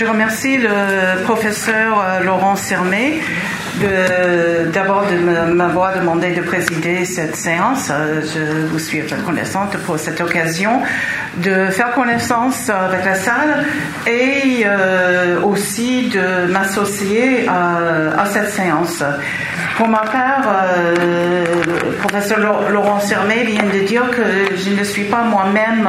Je remercie le professeur Laurent Sermet d'abord de m'avoir demandé de présider cette séance. Je vous suis reconnaissante pour cette occasion de faire connaissance avec la salle et aussi de m'associer à cette séance. Pour ma part, le professeur Laurent Sermet vient de dire que je ne suis pas moi-même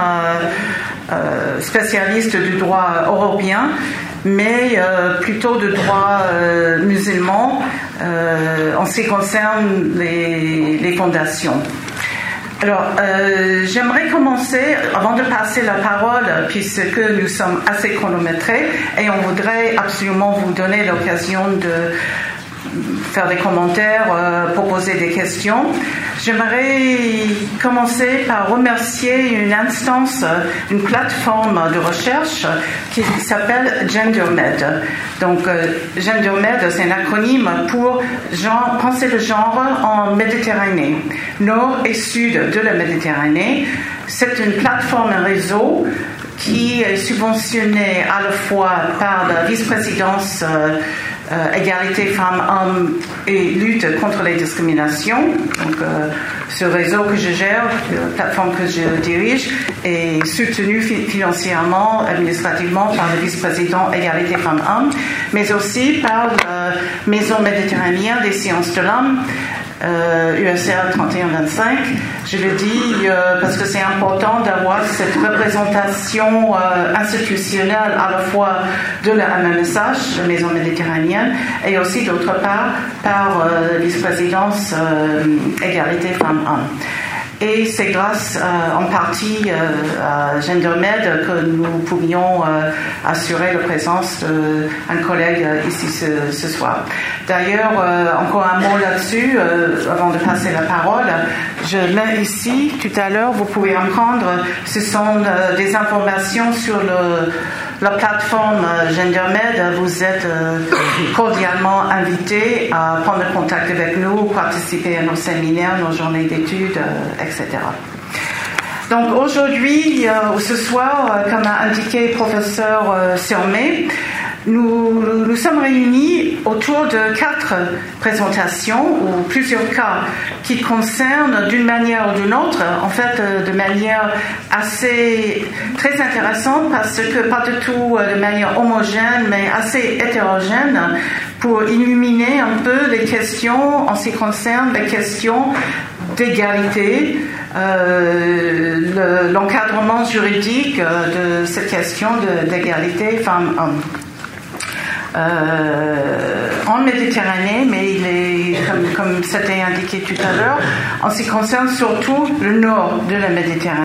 spécialiste du droit européen, mais plutôt de droit musulman en ce qui concerne les fondations. Alors, j'aimerais commencer, avant de passer la parole, puisque nous sommes assez chronométrés et on voudrait absolument vous donner l'occasion de faire des commentaires, proposer des questions. J'aimerais commencer par remercier une instance, une plateforme de recherche qui s'appelle GenderMed. Donc, GenderMed, c'est un acronyme pour penser le genre en Méditerranée, nord et sud de la Méditerranée. C'est une plateforme, un réseau qui est subventionné à la fois par la vice-présidence égalité femmes-hommes et lutte contre les discriminations. Donc, ce réseau que je gère, la plateforme que je dirige, est soutenu financièrement, administrativement par le vice-président égalité femmes-hommes, mais aussi par la Maison méditerranéenne des sciences de l'homme, USR 3125. Je le dis parce que c'est important d'avoir cette représentation institutionnelle à la fois de la MMSH, la Maison méditerranéenne, et aussi d'autre part par la vice-présidence égalité femmes-hommes. Et c'est grâce en partie à GenderMed que nous pouvions assurer la présence d'un collègue ici ce soir. D'ailleurs, encore un mot là-dessus, avant de passer la parole. Je mets ici, tout à l'heure, vous pouvez en prendre, ce sont des informations sur la plateforme GenderMed. Vous êtes cordialement invités à prendre contact avec nous, participer à nos séminaires, nos journées d'études, etc. Donc aujourd'hui, ce soir, comme a indiqué le professeur Sermet, nous sommes réunis autour de 4 présentations ou plusieurs cas qui concernent d'une manière ou d'une autre, en fait de manière assez très intéressante parce que pas du tout de manière homogène mais assez hétérogène pour illuminer un peu les questions en ce qui concerne les questions d'égalité, l'encadrement juridique de cette question d'égalité femmes-hommes. En Méditerranée, mais il est, comme c'était indiqué tout à l'heure, en ce qui concerne surtout le nord de la Méditerranée.